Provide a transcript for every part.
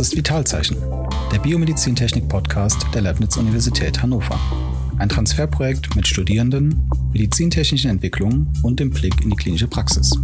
ist Vitalzeichen, der Biomedizintechnik-Podcast der Leibniz-Universität Hannover. Ein Transferprojekt mit Studierenden, medizintechnischen Entwicklungen und dem Blick in die klinische Praxis.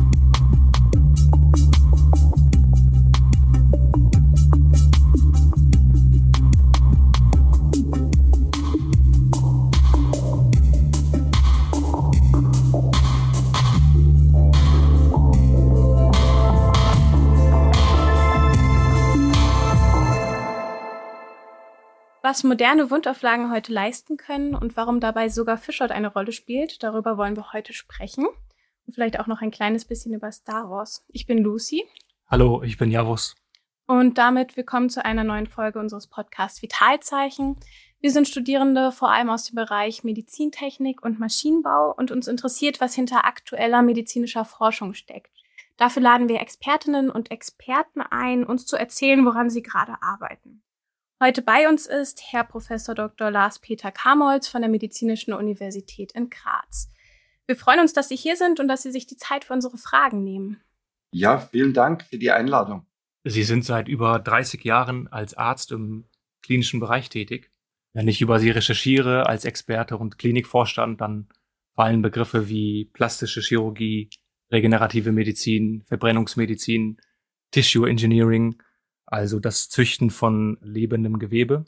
Was moderne Wundauflagen heute leisten können und warum dabei sogar Fischhaut eine Rolle spielt, darüber wollen wir heute sprechen. Und vielleicht auch noch ein kleines bisschen über Star Wars. Ich bin Lucy. Hallo, ich bin Javus. Und damit willkommen zu einer neuen Folge unseres Podcasts Vitalzeichen. Wir sind Studierende vor allem aus dem Bereich Medizintechnik und Maschinenbau und uns interessiert, was hinter aktueller medizinischer Forschung steckt. Dafür laden wir Expertinnen und Experten ein, uns zu erzählen, woran sie gerade arbeiten. Heute bei uns ist Herr Prof. Dr. Lars-Peter Kamoltz von der Medizinischen Universität in Graz. Wir freuen uns, dass Sie hier sind und dass Sie sich die Zeit für unsere Fragen nehmen. Ja, vielen Dank für die Einladung. Sie sind seit über 30 Jahren als Arzt im klinischen Bereich tätig. Wenn ich über Sie recherchiere als Experte und Klinikvorstand, dann fallen Begriffe wie plastische Chirurgie, regenerative Medizin, Verbrennungsmedizin, Tissue Engineering, also das Züchten von lebendem Gewebe.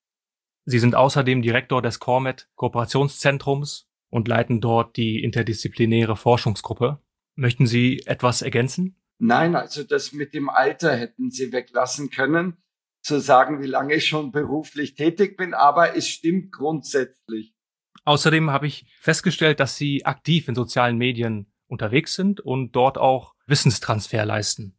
Sie sind außerdem Direktor des CORMED-Kooperationszentrums und leiten dort die interdisziplinäre Forschungsgruppe. Möchten Sie etwas ergänzen? Nein, also das mit dem Alter hätten Sie weglassen können, zu sagen, wie lange ich schon beruflich tätig bin, aber es stimmt grundsätzlich. Außerdem habe ich festgestellt, dass Sie aktiv in sozialen Medien unterwegs sind und dort auch Wissenstransfer leisten.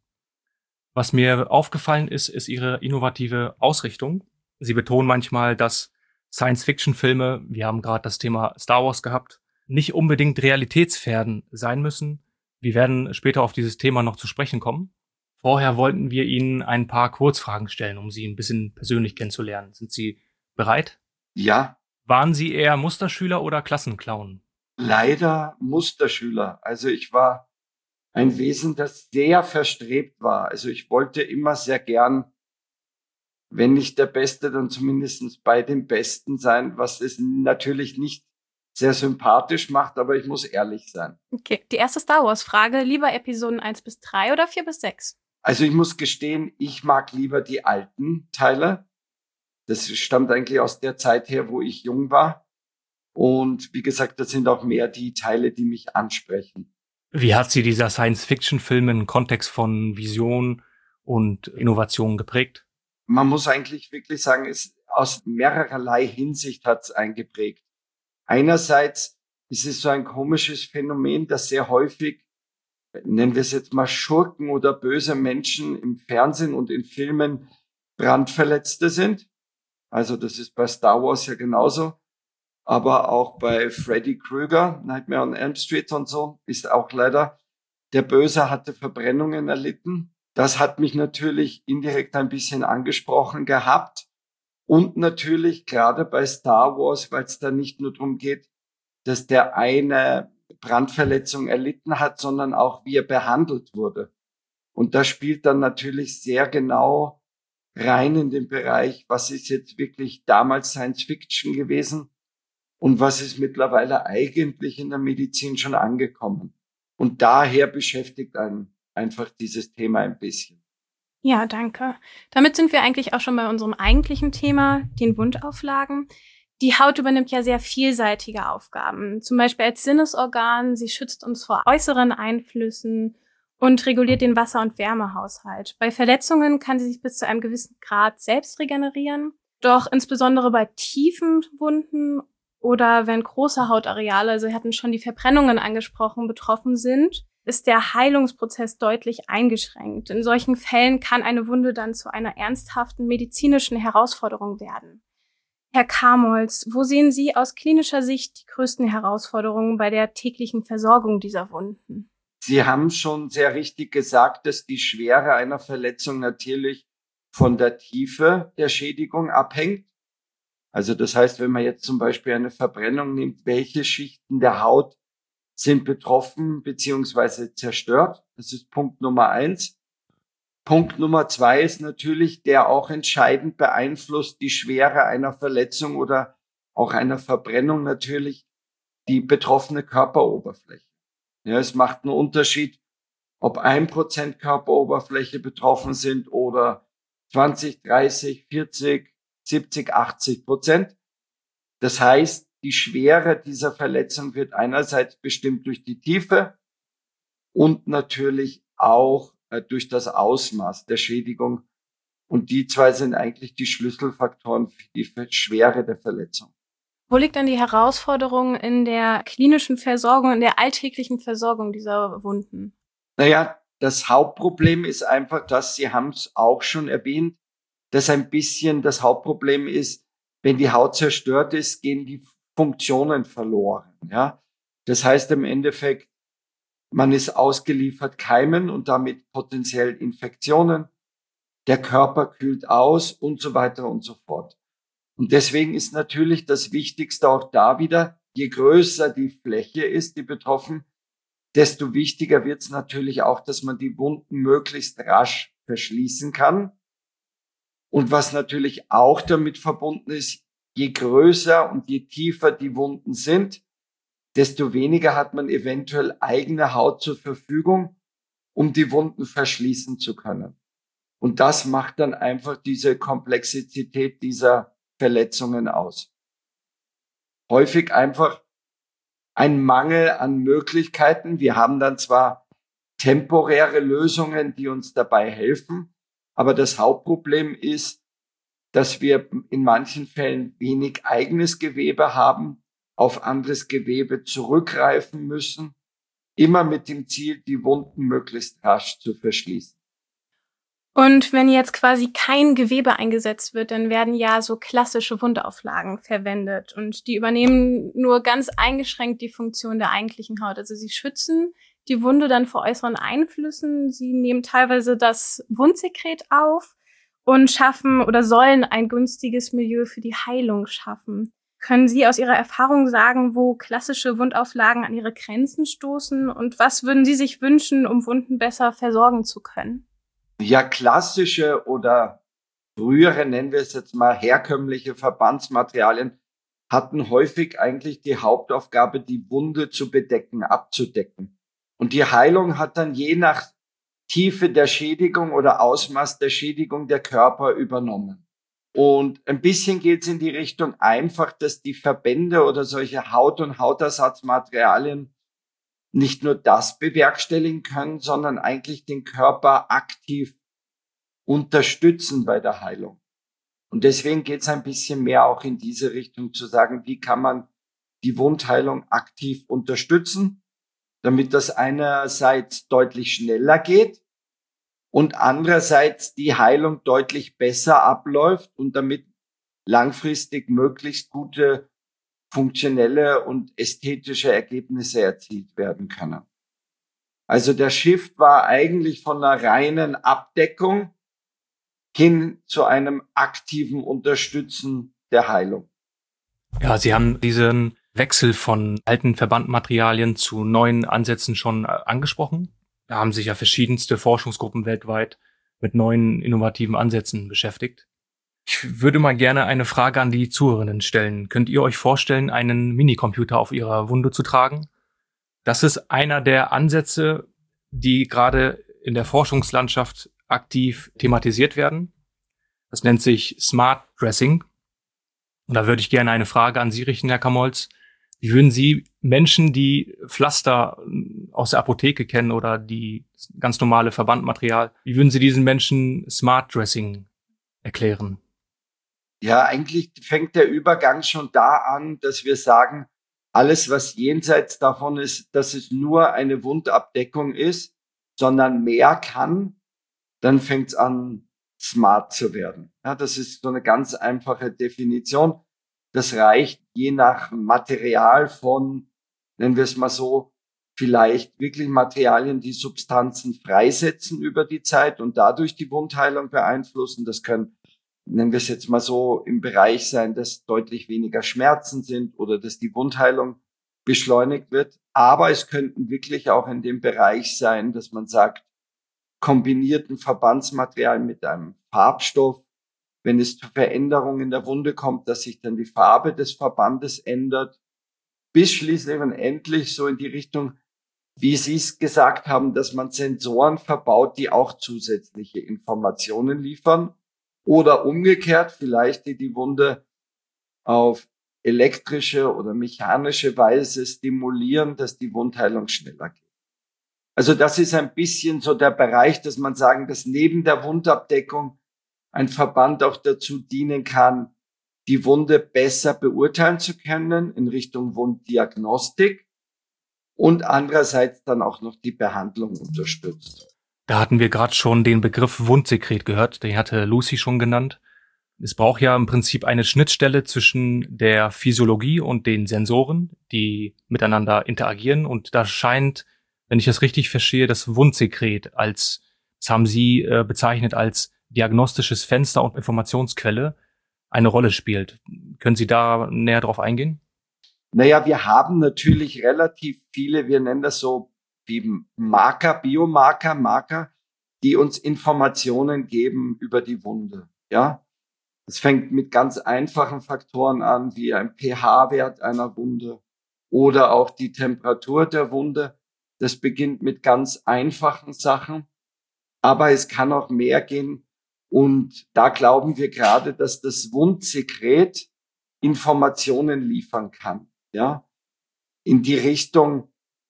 Was mir aufgefallen ist Ihre innovative Ausrichtung. Sie betonen manchmal, dass Science-Fiction-Filme, wir haben gerade das Thema Star Wars gehabt, nicht unbedingt realitätsfern sein müssen. Wir werden später auf dieses Thema noch zu sprechen kommen. Vorher wollten wir Ihnen ein paar Kurzfragen stellen, um Sie ein bisschen persönlich kennenzulernen. Sind Sie bereit? Ja. Waren Sie eher Musterschüler oder Klassenclown? Leider Musterschüler. Also ich war ein Wesen, das sehr verstrebt war. Also ich wollte immer sehr gern, wenn nicht der Beste, dann zumindest bei den Besten sein, was es natürlich nicht sehr sympathisch macht, aber ich muss ehrlich sein. Okay, die erste Star Wars-Frage. Lieber Episoden 1-3 oder 4-6? Also ich muss gestehen, ich mag lieber die alten Teile. Das stammt eigentlich aus der Zeit her, wo ich jung war. Und wie gesagt, das sind auch mehr die Teile, die mich ansprechen. Wie hat Sie dieser Science-Fiction-Film im Kontext von Vision und Innovation geprägt? Man muss eigentlich wirklich sagen, es aus mehrerlei Hinsicht hat es eingeprägt. Einerseits ist es so ein komisches Phänomen, dass sehr häufig, nennen wir es jetzt mal Schurken oder böse Menschen im Fernsehen und in Filmen Brandverletzte sind. Also das ist bei Star Wars ja genauso. Aber auch bei Freddy Krueger, Nightmare on Elm Street und so, ist auch leider, der Böse hatte Verbrennungen erlitten. Das hat mich natürlich indirekt ein bisschen angesprochen gehabt. Und natürlich gerade bei Star Wars, weil es da nicht nur darum geht, dass der eine Brandverletzung erlitten hat, sondern auch wie er behandelt wurde. Und das spielt dann natürlich sehr genau rein in den Bereich, was ist jetzt wirklich damals Science Fiction gewesen und was ist mittlerweile eigentlich in der Medizin schon angekommen. Und daher beschäftigt einen einfach dieses Thema ein bisschen. Ja, danke. Damit sind wir eigentlich auch schon bei unserem eigentlichen Thema, den Wundauflagen. Die Haut übernimmt ja sehr vielseitige Aufgaben, zum Beispiel als Sinnesorgan. Sie schützt uns vor äußeren Einflüssen und reguliert den Wasser- und Wärmehaushalt. Bei Verletzungen kann sie sich bis zu einem gewissen Grad selbst regenerieren. Doch insbesondere bei tiefen Wunden oder wenn große Hautareale, Sie hatten schon die Verbrennungen angesprochen, betroffen sind, ist der Heilungsprozess deutlich eingeschränkt. In solchen Fällen kann eine Wunde dann zu einer ernsthaften medizinischen Herausforderung werden. Herr Kamoltz, wo sehen Sie aus klinischer Sicht die größten Herausforderungen bei der täglichen Versorgung dieser Wunden? Sie haben schon sehr richtig gesagt, dass die Schwere einer Verletzung natürlich von der Tiefe der Schädigung abhängt. Also das heißt, wenn man jetzt zum Beispiel eine Verbrennung nimmt, welche Schichten der Haut sind betroffen bzw. zerstört? Das ist Punkt Nummer 1. Punkt Nummer 2 ist natürlich, der auch entscheidend beeinflusst die Schwere einer Verletzung oder auch einer Verbrennung natürlich, die betroffene Körperoberfläche. Ja, es macht einen Unterschied, ob 1% Körperoberfläche betroffen sind oder 20, 30, 40, 70, 80%. Das heißt, die Schwere dieser Verletzung wird einerseits bestimmt durch die Tiefe und natürlich auch durch das Ausmaß der Schädigung. Und die zwei sind eigentlich die Schlüsselfaktoren für die Schwere der Verletzung. Wo liegt denn die Herausforderung in der klinischen Versorgung, in der alltäglichen Versorgung dieser Wunden? Naja, das Hauptproblem ist einfach, dass Sie haben es auch schon erwähnt, dass ein bisschen das Hauptproblem ist, wenn die Haut zerstört ist, gehen die Funktionen verloren. Ja, das heißt im Endeffekt, man ist ausgeliefert Keimen und damit potenziell Infektionen. Der Körper kühlt aus und so weiter und so fort. Und deswegen ist natürlich das Wichtigste auch da wieder, je größer die Fläche ist, die betroffen, desto wichtiger wird es natürlich auch, dass man die Wunden möglichst rasch verschließen kann. Und was natürlich auch damit verbunden ist, je größer und je tiefer die Wunden sind, desto weniger hat man eventuell eigene Haut zur Verfügung, um die Wunden verschließen zu können. Und das macht dann einfach diese Komplexität dieser Verletzungen aus. Häufig einfach ein Mangel an Möglichkeiten. Wir haben dann zwar temporäre Lösungen, die uns dabei helfen, aber das Hauptproblem ist, dass wir in manchen Fällen wenig eigenes Gewebe haben, auf anderes Gewebe zurückgreifen müssen, immer mit dem Ziel, die Wunden möglichst rasch zu verschließen. Und wenn jetzt quasi kein Gewebe eingesetzt wird, dann werden ja so klassische Wundauflagen verwendet und die übernehmen nur ganz eingeschränkt die Funktion der eigentlichen Haut. Also sie schützen die Wunde dann vor äußeren Einflüssen, sie nehmen teilweise das Wundsekret auf und schaffen oder sollen ein günstiges Milieu für die Heilung schaffen. Können Sie aus Ihrer Erfahrung sagen, wo klassische Wundauflagen an ihre Grenzen stoßen und was würden Sie sich wünschen, um Wunden besser versorgen zu können? Ja, klassische oder frühere, nennen wir es jetzt mal, herkömmliche Verbandsmaterialien hatten häufig eigentlich die Hauptaufgabe, die Wunde zu bedecken, abzudecken. Und die Heilung hat dann je nach Tiefe der Schädigung oder Ausmaß der Schädigung der Körper übernommen. Und ein bisschen geht es in die Richtung einfach, dass die Verbände oder solche Haut- und Hautersatzmaterialien nicht nur das bewerkstelligen können, sondern eigentlich den Körper aktiv unterstützen bei der Heilung. Und deswegen geht es ein bisschen mehr auch in diese Richtung zu sagen, wie kann man die Wundheilung aktiv unterstützen, damit das einerseits deutlich schneller geht und andererseits die Heilung deutlich besser abläuft und damit langfristig möglichst gute funktionelle und ästhetische Ergebnisse erzielt werden können. Also der Shift war eigentlich von einer reinen Abdeckung hin zu einem aktiven Unterstützen der Heilung. Ja, Sie haben diesen Wechsel von alten Verbandmaterialien zu neuen Ansätzen schon angesprochen. Da haben sich ja verschiedenste Forschungsgruppen weltweit mit neuen innovativen Ansätzen beschäftigt. Ich würde mal gerne eine Frage an die Zuhörerinnen stellen. Könnt ihr euch vorstellen, einen Minicomputer auf ihrer Wunde zu tragen? Das ist einer der Ansätze, die gerade in der Forschungslandschaft aktiv thematisiert werden. Das nennt sich Smart Dressing. Und da würde ich gerne eine Frage an Sie richten, Herr Kamolz. Wie würden Sie Menschen, die Pflaster aus der Apotheke kennen oder die ganz normale Verbandmaterial, wie würden Sie diesen Menschen Smart Dressing erklären? Ja, eigentlich fängt der Übergang schon da an, dass wir sagen, alles, was jenseits davon ist, dass es nur eine Wundabdeckung ist, sondern mehr kann, dann fängt es an, smart zu werden. Ja, das ist so eine ganz einfache Definition. Das reicht je nach Material von, nennen wir es mal so, vielleicht wirklich Materialien, die Substanzen freisetzen über die Zeit und dadurch die Wundheilung beeinflussen. Das können, nennen wir es jetzt mal so, im Bereich sein, dass deutlich weniger Schmerzen sind oder dass die Wundheilung beschleunigt wird. Aber es könnten wirklich auch in dem Bereich sein, dass man sagt, kombinierten Verbandsmaterial mit einem Farbstoff. Wenn es zu Veränderungen in der Wunde kommt, dass sich dann die Farbe des Verbandes ändert, bis schließlich und endlich so in die Richtung, wie Sie es gesagt haben, dass man Sensoren verbaut, die auch zusätzliche Informationen liefern oder umgekehrt vielleicht die Wunde auf elektrische oder mechanische Weise stimulieren, dass die Wundheilung schneller geht. Also das ist ein bisschen so der Bereich, dass man sagen, dass neben der Wundabdeckung ein Verband auch dazu dienen kann, die Wunde besser beurteilen zu können in Richtung Wunddiagnostik und andererseits dann auch noch die Behandlung unterstützt. Da hatten wir gerade schon den Begriff Wundsekret gehört, den hatte Lucy schon genannt. Es braucht ja im Prinzip eine Schnittstelle zwischen der Physiologie und den Sensoren, die miteinander interagieren. Und da scheint, wenn ich das richtig verstehe, das Wundsekret das haben Sie bezeichnet als diagnostisches Fenster und Informationsquelle, eine Rolle spielt. Können Sie da näher drauf eingehen? Naja, wir haben natürlich relativ viele, wir nennen das so wie Marker, Marker, die uns Informationen geben über die Wunde. Ja, es fängt mit ganz einfachen Faktoren an, wie ein pH-Wert einer Wunde oder auch die Temperatur der Wunde. Das beginnt mit ganz einfachen Sachen, aber es kann auch mehr gehen. Und da glauben wir gerade, dass das Wundsekret Informationen liefern kann, ja, in die Richtung,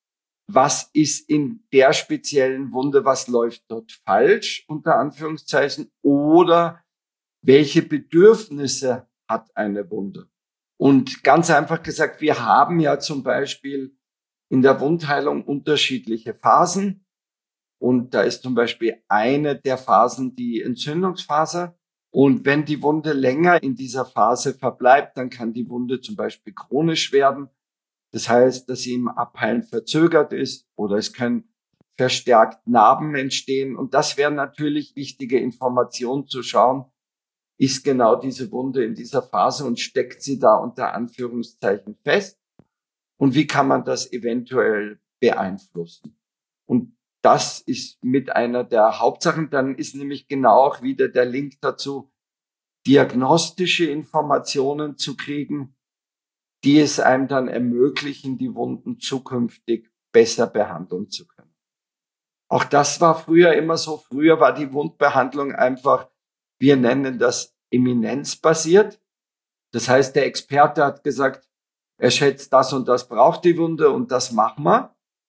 was ist in der speziellen Wunde, was läuft dort falsch, unter Anführungszeichen, oder welche Bedürfnisse hat eine Wunde. Und ganz einfach gesagt, wir haben ja zum Beispiel in der Wundheilung unterschiedliche Phasen. Und da ist zum Beispiel eine der Phasen die Entzündungsphase. Und wenn die Wunde länger in dieser Phase verbleibt, dann kann die Wunde zum Beispiel chronisch werden. Das heißt, dass sie im Abheilen verzögert ist oder es können verstärkt Narben entstehen. Und das wäre natürlich wichtige Information zu schauen, ist genau diese Wunde in dieser Phase und steckt sie da unter Anführungszeichen fest? Und wie kann man das eventuell beeinflussen? Und das ist mit einer der Hauptsachen. Dann ist nämlich genau auch wieder der Link dazu, diagnostische Informationen zu kriegen, die es einem dann ermöglichen, die Wunden zukünftig besser behandeln zu können. Auch das war früher immer so. Früher war die Wundbehandlung einfach, wir nennen das eminenzbasiert. Das heißt, der Experte hat gesagt, er schätzt, das und das braucht die Wunde und das machen wir.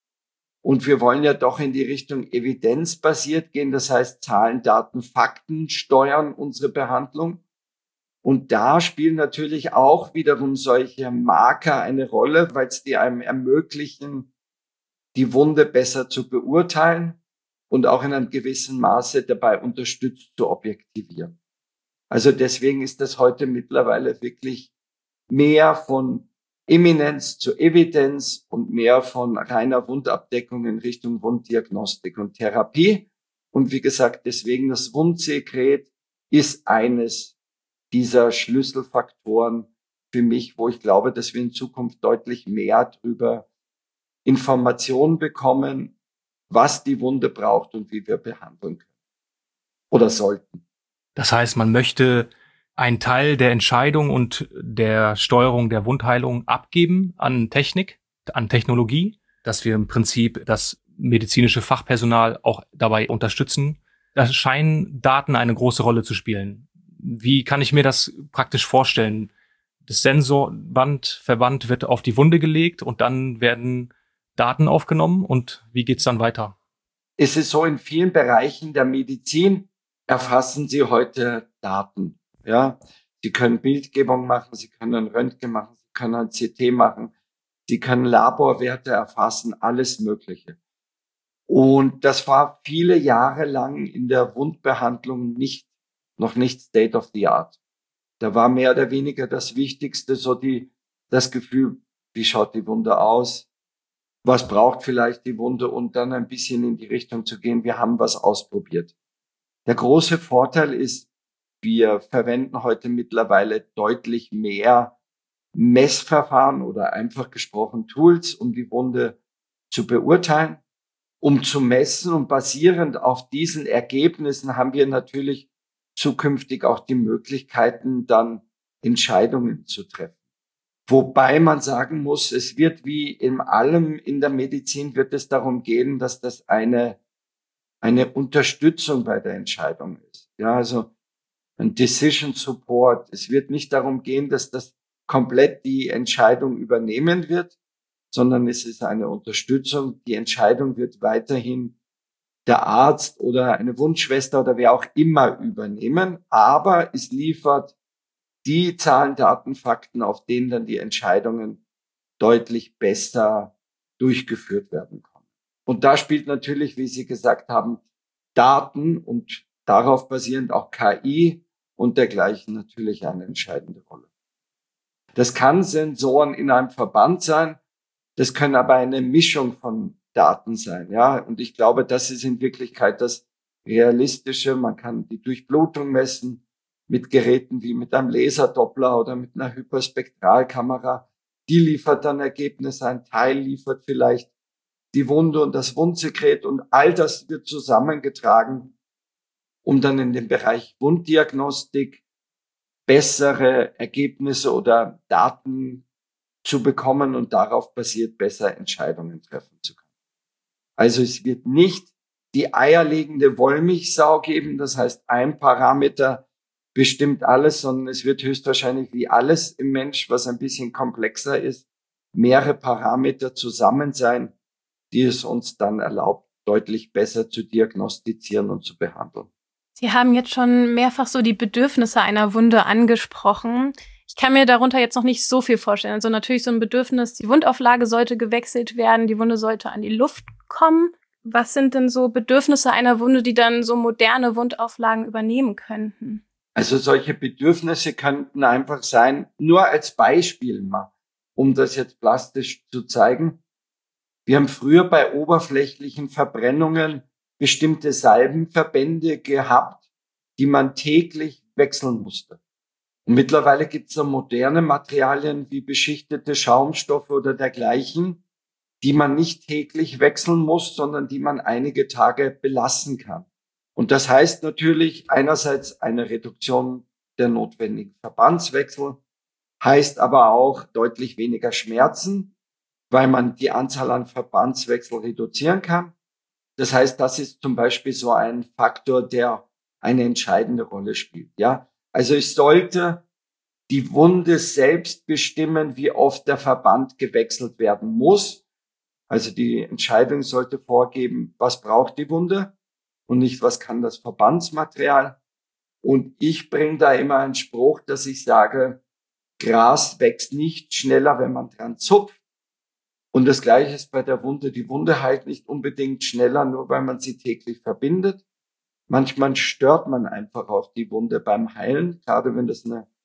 Und wir wollen ja doch in die Richtung evidenzbasiert gehen. Das heißt, Zahlen, Daten, Fakten steuern unsere Behandlung. Und da spielen natürlich auch wiederum solche Marker eine Rolle, weil es die einem ermöglichen, die Wunde besser zu beurteilen und auch in einem gewissen Maße dabei unterstützt zu objektivieren. Also deswegen ist das heute mittlerweile wirklich mehr von Eminenz zu Evidenz und mehr von reiner Wundabdeckung in Richtung Wunddiagnostik und Therapie. Und wie gesagt, deswegen das Wundsekret ist eines dieser Schlüsselfaktoren für mich, wo ich glaube, dass wir in Zukunft deutlich mehr darüber Informationen bekommen, was die Wunde braucht und wie wir behandeln können oder sollten. Das heißt, man möchte einen Teil der Entscheidung und der Steuerung der Wundheilung abgeben an Technik, an Technologie, dass wir im Prinzip das medizinische Fachpersonal auch dabei unterstützen. Da scheinen Daten eine große Rolle zu spielen. Wie kann ich mir das praktisch vorstellen? Das Sensorband wird auf die Wunde gelegt und dann werden Daten aufgenommen und wie geht's dann weiter? Es ist so, in vielen Bereichen der Medizin erfassen Sie heute Daten. Ja, Sie können Bildgebung machen, Sie können Röntgen machen, Sie können ein CT machen, Sie können Laborwerte erfassen, alles Mögliche. Und das war viele Jahre lang in der Wundbehandlung noch nicht State of the Art. Da war mehr oder weniger das Wichtigste so das Gefühl, wie schaut die Wunde aus? Was braucht vielleicht die Wunde? Und dann ein bisschen in die Richtung zu gehen, wir haben was ausprobiert. Der große Vorteil ist, wir verwenden heute mittlerweile deutlich mehr Messverfahren oder einfach gesprochen Tools, um die Wunde zu beurteilen. um zu messen. Und basierend auf diesen Ergebnissen haben wir natürlich zukünftig auch die Möglichkeiten, dann Entscheidungen zu treffen. Wobei man sagen muss, es wird wie in allem in der Medizin wird es darum gehen, dass das eine Unterstützung bei der Entscheidung ist. Ja, also ein Decision Support. Es wird nicht darum gehen, dass das komplett die Entscheidung übernehmen wird, sondern es ist eine Unterstützung. Die Entscheidung wird weiterhin der Arzt oder eine Wundschwester oder wer auch immer übernehmen, aber es liefert die Zahlen, Daten, Fakten, auf denen dann die Entscheidungen deutlich besser durchgeführt werden können. Und da spielt natürlich, wie Sie gesagt haben, Daten und darauf basierend auch KI und dergleichen natürlich eine entscheidende Rolle. Das kann Sensoren in einem Verband sein, das können aber eine Mischung von Daten sein, ja. Und ich glaube, das ist in Wirklichkeit das Realistische. Man kann die Durchblutung messen mit Geräten wie mit einem Laserdoppler oder mit einer Hyperspektralkamera. Die liefert dann Ergebnisse, ein Teil liefert vielleicht die Wunde und das Wundsekret und all das wird zusammengetragen, um dann in dem Bereich Wunddiagnostik bessere Ergebnisse oder Daten zu bekommen und darauf basiert besser Entscheidungen treffen zu können. Also es wird nicht die eierlegende Wollmilchsau geben, das heißt ein Parameter bestimmt alles, sondern es wird höchstwahrscheinlich wie alles im Mensch, was ein bisschen komplexer ist, mehrere Parameter zusammen sein, die es uns dann erlaubt, deutlich besser zu diagnostizieren und zu behandeln. Sie haben jetzt schon mehrfach so die Bedürfnisse einer Wunde angesprochen. Ich kann mir darunter jetzt noch nicht so viel vorstellen. Also natürlich so ein Bedürfnis, die Wundauflage sollte gewechselt werden, die Wunde sollte an die Luft kommen. Was sind denn so Bedürfnisse einer Wunde, die dann so moderne Wundauflagen übernehmen könnten? Also solche Bedürfnisse könnten einfach sein, nur als Beispiel mal, um das jetzt plastisch zu zeigen. Wir haben früher bei oberflächlichen Verbrennungen bestimmte Salbenverbände gehabt, die man täglich wechseln musste. Und mittlerweile gibt es so moderne Materialien wie beschichtete Schaumstoffe oder dergleichen, die man nicht täglich wechseln muss, sondern die man einige Tage belassen kann. Und das heißt natürlich einerseits eine Reduktion der notwendigen Verbandswechsel, heißt aber auch deutlich weniger Schmerzen, weil man die Anzahl an Verbandswechsel reduzieren kann. Das heißt, das ist zum Beispiel so ein Faktor, der eine entscheidende Rolle spielt. Ja, also es sollte die Wunde selbst bestimmen, wie oft der Verband gewechselt werden muss. Also die Entscheidung sollte vorgeben, was braucht die Wunde und nicht, was kann das Verbandsmaterial. Und ich bringe da immer einen Spruch, dass ich sage, Gras wächst nicht schneller, wenn man dran zupft. Und das Gleiche ist bei der Wunde. Die Wunde heilt nicht unbedingt schneller, nur weil man sie täglich verbindet. Manchmal stört man einfach auch die Wunde beim Heilen, gerade wenn das eine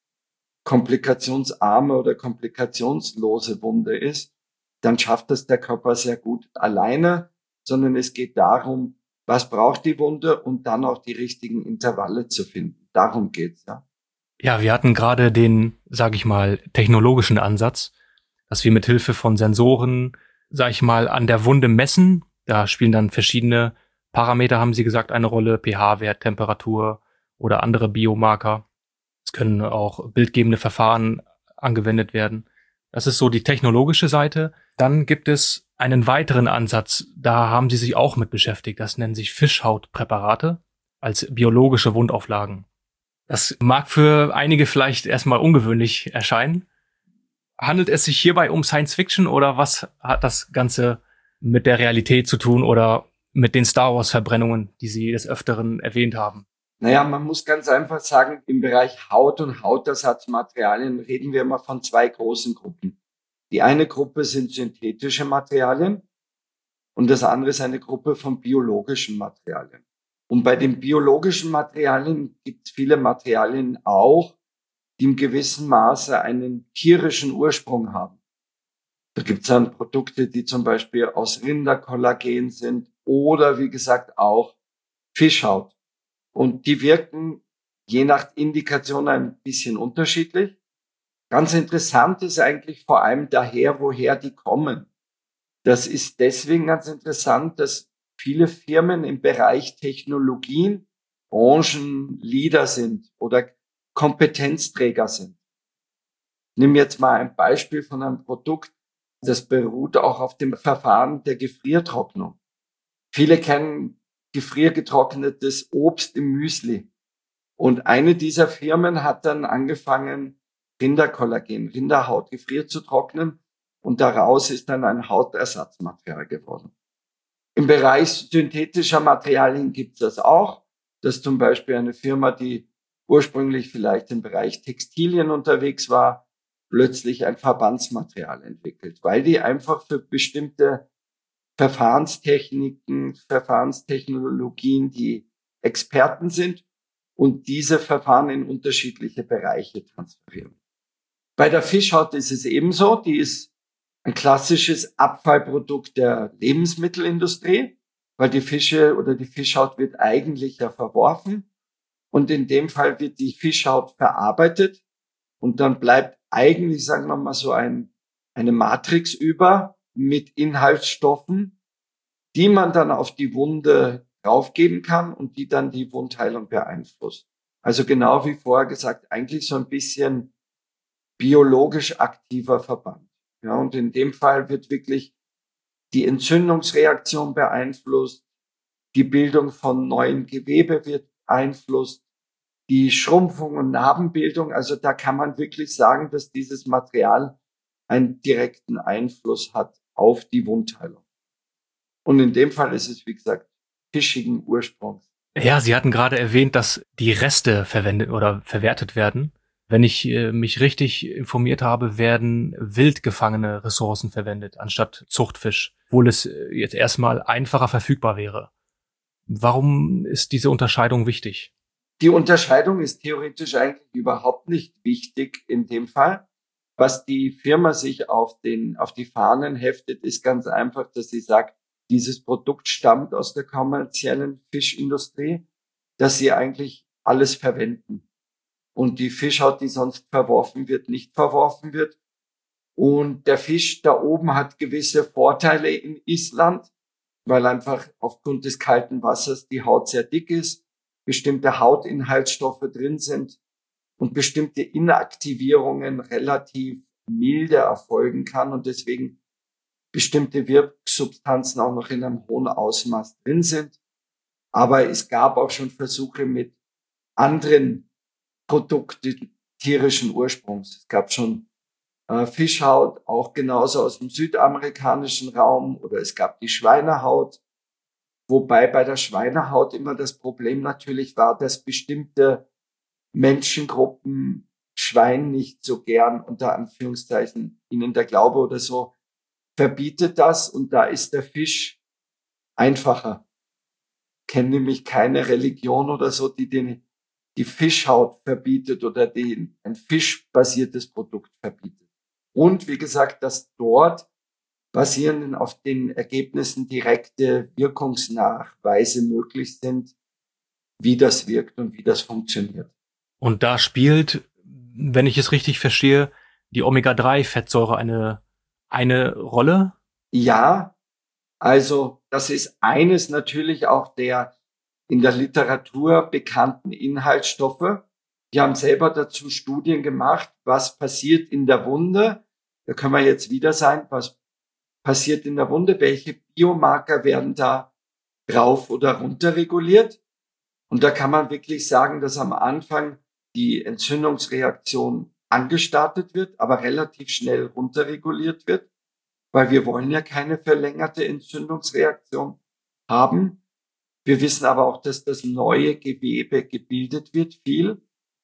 komplikationsarme oder komplikationslose Wunde ist, dann schafft das der Körper sehr gut alleine, sondern es geht darum, was braucht die Wunde und dann auch die richtigen Intervalle zu finden. Darum geht's, ja. Ja, wir hatten gerade den, sage ich mal, technologischen Ansatz, dass wir mit Hilfe von Sensoren, sage ich mal, an der Wunde messen. Da spielen dann verschiedene Parameter, haben Sie gesagt, eine Rolle, pH-Wert, Temperatur oder andere Biomarker. Es können auch bildgebende Verfahren angewendet werden. Das ist so die technologische Seite. Dann gibt es einen weiteren Ansatz, da haben Sie sich auch mit beschäftigt. Das nennen sich Fischhautpräparate als biologische Wundauflagen. Das mag für einige vielleicht erstmal ungewöhnlich erscheinen. Handelt es sich hierbei um Science Fiction oder was hat das Ganze mit der Realität zu tun oder mit den Star Wars Verbrennungen, die Sie des Öfteren erwähnt haben? Naja, man muss ganz einfach sagen, im Bereich Haut und Hautersatzmaterialien reden wir immer von zwei großen Gruppen. Die eine Gruppe sind synthetische Materialien und das andere ist eine Gruppe von biologischen Materialien. Und bei den biologischen Materialien gibt es viele Materialien auch, die im gewissen Maße einen tierischen Ursprung haben. Da gibt es dann Produkte, die zum Beispiel aus Rinderkollagen sind oder wie gesagt auch Fischhaut. Und die wirken je nach Indikation ein bisschen unterschiedlich. Ganz interessant ist eigentlich vor allem daher, woher die kommen. Das ist deswegen ganz interessant, dass viele Firmen im Bereich Technologien Branchenleader sind oder Kompetenzträger sind. Ich nehme jetzt mal ein Beispiel von einem Produkt, das beruht auch auf dem Verfahren der Gefriertrocknung. Viele kennen gefriergetrocknetes Obst im Müsli. Und eine dieser Firmen hat dann angefangen, Rinderkollagen, Rinderhaut gefriert zu trocknen. Und daraus ist dann ein Hautersatzmaterial geworden. Im Bereich synthetischer Materialien gibt es das auch, dass zum Beispiel eine Firma, die ursprünglich vielleicht im Bereich Textilien unterwegs war, plötzlich ein Verbandsmaterial entwickelt, weil die einfach für bestimmte Verfahrenstechniken, Verfahrenstechnologien, die Experten sind und diese Verfahren in unterschiedliche Bereiche transferieren. Bei der Fischhaut ist es ebenso, die ist ein klassisches Abfallprodukt der Lebensmittelindustrie, weil die Fische oder die Fischhaut wird eigentlich ja verworfen und in dem Fall wird die Fischhaut verarbeitet und dann bleibt eigentlich, sagen wir mal so, eine Matrix über mit Inhaltsstoffen, die man dann auf die Wunde draufgeben kann und die dann die Wundheilung beeinflusst. Also genau wie vorher gesagt, eigentlich so ein bisschen biologisch aktiver Verband. Ja, und in dem Fall wird wirklich die Entzündungsreaktion beeinflusst, die Bildung von neuen Gewebe wird beeinflusst, die Schrumpfung und Narbenbildung. Also da kann man wirklich sagen, dass dieses Material einen direkten Einfluss hat auf die Wundheilung. Und in dem Fall ist es, wie gesagt, fischigen Ursprungs. Ja, Sie hatten gerade erwähnt, dass die Reste verwendet oder verwertet werden. Wenn ich mich richtig informiert habe, werden wild gefangene Ressourcen verwendet, anstatt Zuchtfisch, obwohl es jetzt erstmal einfacher verfügbar wäre. Warum ist diese Unterscheidung wichtig? Die Unterscheidung ist theoretisch eigentlich überhaupt nicht wichtig in dem Fall. Was die Firma sich auf die Fahnen heftet, ist ganz einfach, dass sie sagt, dieses Produkt stammt aus der kommerziellen Fischindustrie, dass sie eigentlich alles verwenden. Und die Fischhaut, die sonst verworfen wird, nicht verworfen wird. Und der Fisch da oben hat gewisse Vorteile in Island, weil einfach aufgrund des kalten Wassers die Haut sehr dick ist, bestimmte Hautinhaltsstoffe drin sind und bestimmte Inaktivierungen relativ milde erfolgen kann und deswegen bestimmte Wirksubstanzen auch noch in einem hohen Ausmaß drin sind. Aber es gab auch schon Versuche mit anderen Produkten tierischen Ursprungs. Es gab schon Fischhaut, auch genauso aus dem südamerikanischen Raum, oder es gab die Schweinehaut. Wobei bei der Schweinehaut immer das Problem natürlich war, dass bestimmte Menschengruppen Schwein nicht so gern, unter Anführungszeichen, ihnen der Glaube oder so, verbietet das und da ist der Fisch einfacher. Ich kenne nämlich keine Religion oder so, die Fischhaut verbietet oder ein fischbasiertes Produkt verbietet. Und wie gesagt, dass dort basierend auf den Ergebnissen direkte Wirkungsnachweise möglich sind, wie das wirkt und wie das funktioniert. Und da spielt, wenn ich es richtig verstehe, die Omega-3-Fettsäure eine Rolle? Ja, also das ist eines natürlich auch der in der Literatur bekannten Inhaltsstoffe. Die haben selber dazu Studien gemacht, was passiert in der Wunde. Da können wir jetzt wieder sein, was passiert in der Wunde, welche Biomarker werden da rauf oder runter reguliert. Und da kann man wirklich sagen, dass am Anfang die Entzündungsreaktion angestartet wird, aber relativ schnell runterreguliert wird, weil wir wollen ja keine verlängerte Entzündungsreaktion haben. Wir wissen aber auch, dass das neue Gewebe gebildet wird, viel,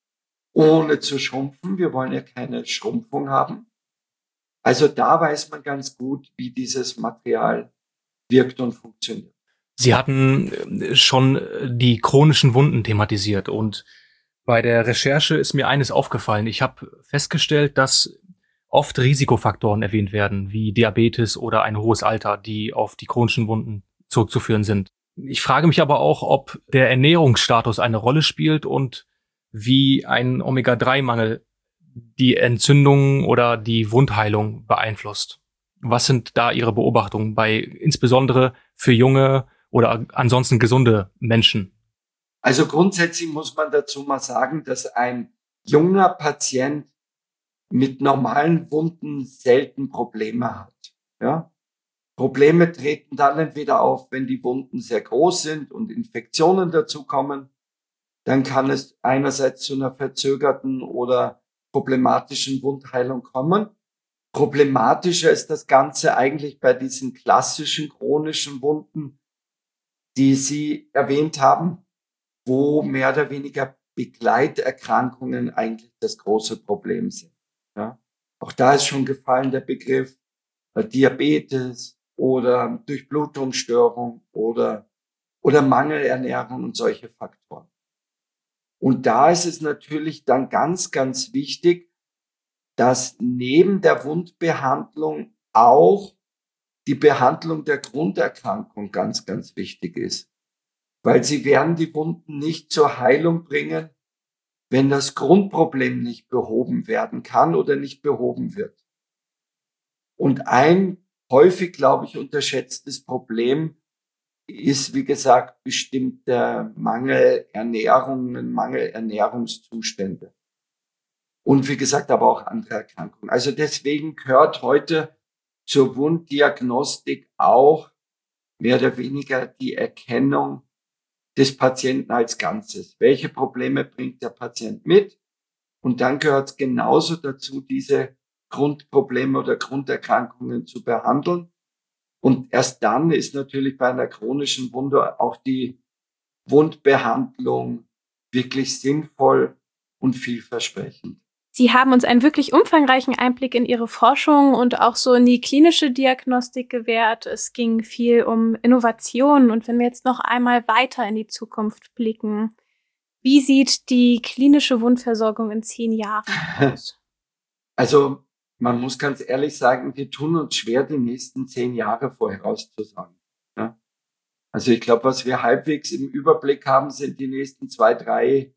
ohne zu schrumpfen. Wir wollen ja keine Schrumpfung haben. Also da weiß man ganz gut, wie dieses Material wirkt und funktioniert. Sie hatten schon die chronischen Wunden thematisiert und bei der Recherche ist mir eines aufgefallen. Ich habe festgestellt, dass oft Risikofaktoren erwähnt werden, wie Diabetes oder ein hohes Alter, die auf die chronischen Wunden zurückzuführen sind. Ich frage mich aber auch, ob der Ernährungsstatus eine Rolle spielt und wie ein Omega-3-Mangel die Entzündung oder die Wundheilung beeinflusst. Was sind da Ihre Beobachtungen insbesondere für junge oder ansonsten gesunde Menschen? Also grundsätzlich muss man dazu mal sagen, dass ein junger Patient mit normalen Wunden selten Probleme hat. Ja? Probleme treten dann entweder auf, wenn die Wunden sehr groß sind und Infektionen dazukommen. Dann kann es einerseits zu einer verzögerten oder problematischen Wundheilung kommen. Problematischer ist das Ganze eigentlich bei diesen klassischen chronischen Wunden, die Sie erwähnt haben, wo mehr oder weniger Begleiterkrankungen eigentlich das große Problem sind. Ja? Auch da ist schon gefallen der Begriff Diabetes oder Durchblutungsstörung oder Mangelernährung und solche Faktoren. Und da ist es natürlich dann ganz, ganz wichtig, dass neben der Wundbehandlung auch die Behandlung der Grunderkrankung ganz, ganz wichtig ist. Weil sie werden die Wunden nicht zur Heilung bringen, wenn das Grundproblem nicht behoben werden kann oder nicht behoben wird. Und ein häufig, glaube ich, unterschätztes Problem ist, wie gesagt, bestimmte Mangelernährungen, Mangelernährungszustände. Und wie gesagt, aber auch andere Erkrankungen. Also deswegen gehört heute zur Wunddiagnostik auch mehr oder weniger die Erkennung des Patienten als Ganzes. Welche Probleme bringt der Patient mit? Und dann gehört es genauso dazu, diese Grundprobleme oder Grunderkrankungen zu behandeln. Und erst dann ist natürlich bei einer chronischen Wunde auch die Wundbehandlung wirklich sinnvoll und vielversprechend. Sie haben uns einen wirklich umfangreichen Einblick in Ihre Forschung und auch so in die klinische Diagnostik gewährt. Es ging viel um Innovation. Und wenn wir jetzt noch einmal weiter in die Zukunft blicken, wie sieht die klinische Wundversorgung in 10 Jahren aus? Also man muss ganz ehrlich sagen, wir tun uns schwer, die nächsten 10 Jahre vorauszusagen. Ja? Also ich glaube, was wir halbwegs im Überblick haben, sind die nächsten 2, 3,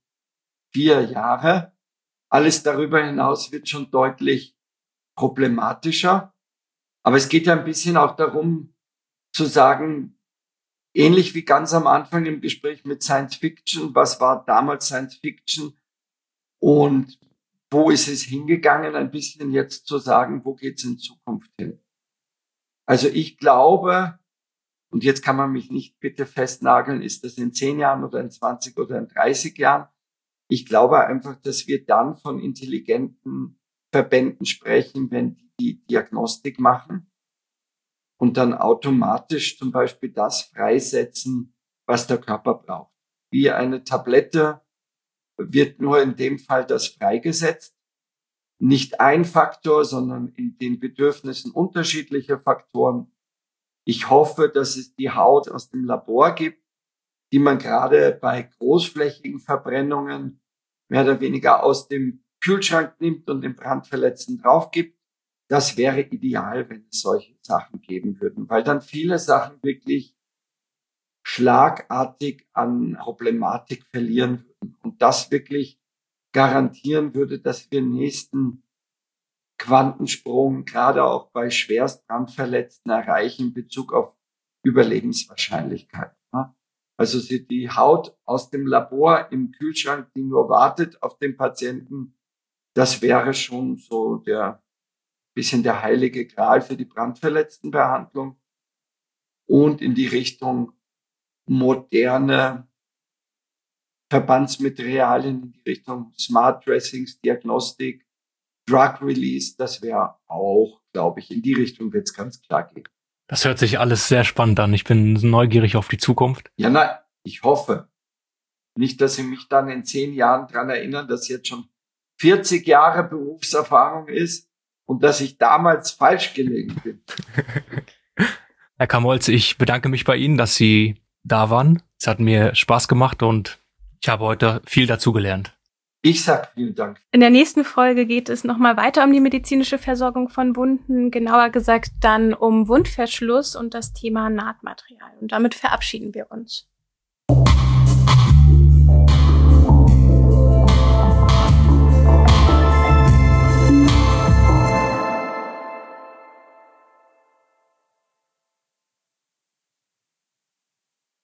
4 Jahre. Alles darüber hinaus wird schon deutlich problematischer. Aber es geht ja ein bisschen auch darum zu sagen, ähnlich wie ganz am Anfang im Gespräch mit Science Fiction, was war damals Science Fiction und wo ist es hingegangen, ein bisschen jetzt zu sagen, wo geht es in Zukunft hin. Also ich glaube, und jetzt kann man mich nicht bitte festnageln, ist das in 10 Jahren oder in 20 oder in 30 Jahren, ich glaube einfach, dass wir dann von intelligenten Verbänden sprechen, wenn die Diagnostik machen und dann automatisch zum Beispiel das freisetzen, was der Körper braucht. Wie eine Tablette wird nur in dem Fall das freigesetzt. Nicht ein Faktor, sondern in den Bedürfnissen unterschiedliche Faktoren. Ich hoffe, dass es die Haut aus dem Labor gibt, die man gerade bei großflächigen Verbrennungen mehr oder weniger aus dem Kühlschrank nimmt und den Brandverletzten drauf gibt. Das wäre ideal, wenn es solche Sachen geben würden, weil dann viele Sachen wirklich schlagartig an Problematik verlieren würden und das wirklich garantieren würde, dass wir nächsten Quantensprung gerade auch bei schwerst Brandverletzten erreichen in Bezug auf Überlebenswahrscheinlichkeit. Also die Haut aus dem Labor im Kühlschrank, die nur wartet auf den Patienten, das wäre schon so der heilige Gral für die Brandverletztenbehandlung und in die Richtung moderne Verbandsmaterialien, in die Richtung Smart Dressings, Diagnostik, Drug Release, das wäre auch, glaube ich, in die Richtung wird es ganz klar gehen. Das hört sich alles sehr spannend an. Ich bin neugierig auf die Zukunft. Ja, nein, ich hoffe. Nicht, dass Sie mich dann in 10 Jahren dran erinnern, dass jetzt schon 40 Jahre Berufserfahrung ist und dass ich damals falsch gelegen bin. Herr Kamholz, ich bedanke mich bei Ihnen, dass Sie da waren. Es hat mir Spaß gemacht und ich habe heute viel dazugelernt. Ich sag vielen Dank. In der nächsten Folge geht es nochmal weiter um die medizinische Versorgung von Wunden, genauer gesagt dann um Wundverschluss und das Thema Nahtmaterial. Und damit verabschieden wir uns.